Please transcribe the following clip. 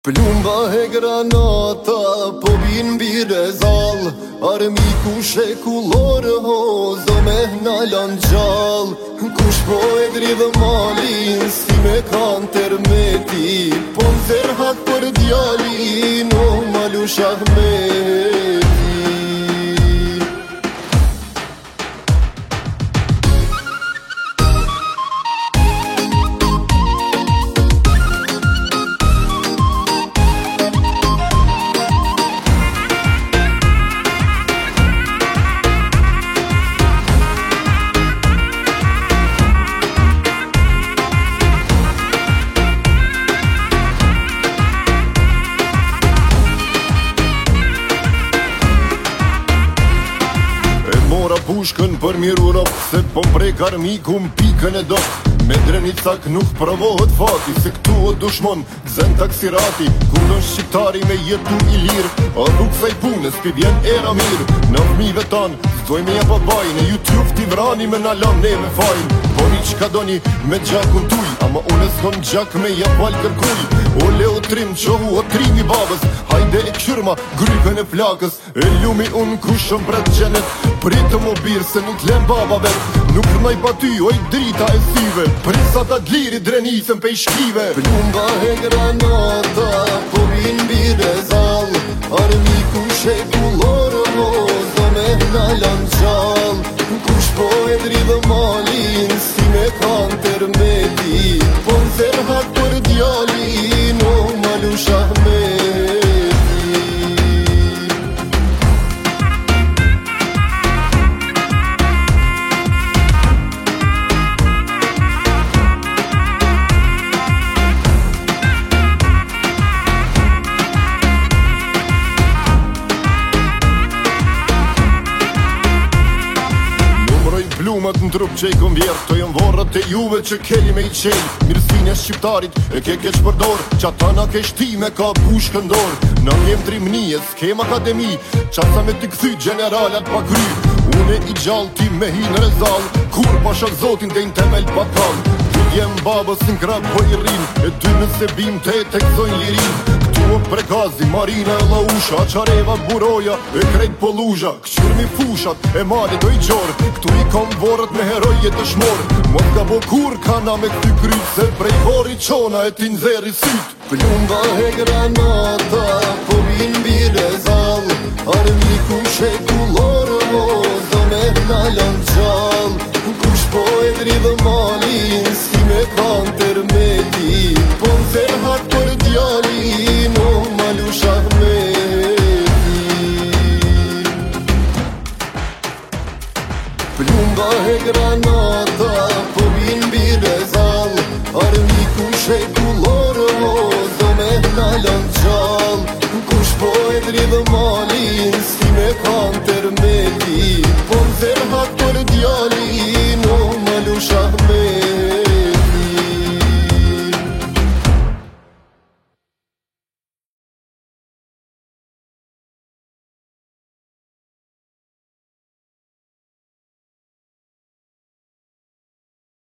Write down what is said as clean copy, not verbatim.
Plumba e granata, po vin bire zall. Armiku shekullor hozo me nalan gjall. Kush po e dridhe malin, si me kan termeti. Po nzer hak për djalin, o Malush Ahmeti. Mora pushkën për miru rop, se po mprek armiku m'pikën e dop. Me drenicak nuk provohet fati, se këtu o dushmon, zen taksirati. Kur është shqiptari me jetu i lirë, a nuk saj punës, pi vjen era mirë. Në fmive tanë, zdoj me japa bajnë, YouTube t'i vrani me nalam ne me fajnë. Po një qka doni me gjakun tuj, ama unë s'kon gjak me japal kërkuj. O leo trim qohu o trimi babës, hajde e këshyrma grypën e flakës. E lumi unë kushëm bret gjenet, pritë më birë se nuk lem baba vet. Nuk rënaj pa ty, oj drita e syve, prisa ta gliri drenicën pe i shkive. Plumba e granata, po vin bire zall. Armiku shekullor hozo me nalan gjall. Kush po e dridhe malin, si me kan termeti. Po nzer hak për djalin, o Malush Ahmeti. Plumat në trup që i kom vjerë, to jem vorët e juve që keli me i qelë. Mirësin e shqiptarit e ke keq përdor, qa ta na ke shtime ka bush këndor. Na jem trimnije, s'kem akademi, qa sa me t'i këthy generalat pa kry. Une i gjall ti me hi në rezal, kur pasha zotin dhe në temel pa kall. Ty jem babës në krap po i rrin, e dy nëse bim te tekzojnë lirin. Këtu o Pregazi, Marina e Lausha, Qareva, Buroja, e krejt Poluzha. Këqyrmi fushat, e mali do i gjorë, këtu i kom vorët me heroje të shmorë. Mos ka bo kur kana me këty kryt, se prej vori qona e ti nzeri syt. Plumba e granata, po vin bire zall. Armiku shekullor hozo me nalan gjall. Kush po e dridhe malin, si me kan termeti. Po nzer hak për djalin, o Malush Ahmeti. Plumba e granata, po vin bire zall. Armiku shekullor hozo me nalan gjall. Kush po e dridhe malin, si me kan termeti.